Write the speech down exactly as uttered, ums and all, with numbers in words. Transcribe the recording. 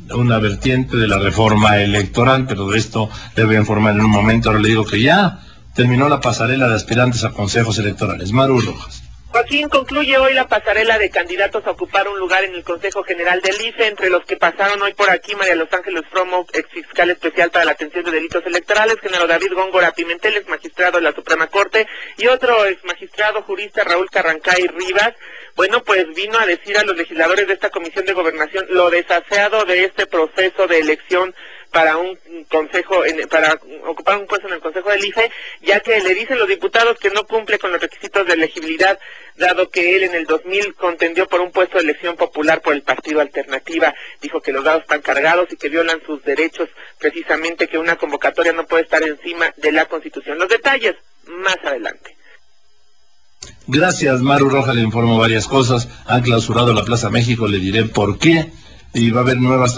una vertiente de la reforma electoral, pero de esto le voy a informar en un momento. Ahora le digo que ya terminó la pasarela de aspirantes a consejos electorales. Maru Rojas. Joaquín, concluye hoy la pasarela de candidatos a ocupar un lugar en el Consejo General del I F E, entre los que pasaron hoy por aquí María Los Ángeles Fromo, ex fiscal especial para la atención de delitos electorales, Genaro David Góngora Pimentel, ex magistrado de la Suprema Corte, y otro ex magistrado jurista, Raúl Carrancay Rivas. Bueno, pues vino a decir a los legisladores de esta Comisión de Gobernación lo desaseado de este proceso de elección para un consejo, en, para ocupar un puesto en el Consejo del I F E, ya que le dicen los diputados que no cumple con los requisitos de elegibilidad, dado que él en el dos mil contendió por un puesto de elección popular por el Partido Alternativa. Dijo que los dados están cargados y que violan sus derechos, precisamente que una convocatoria no puede estar encima de la Constitución. Los detalles más adelante. Gracias, Maru Rojas, le informo varias cosas. Han clausurado la Plaza México, le diré por qué, y va a haber nuevas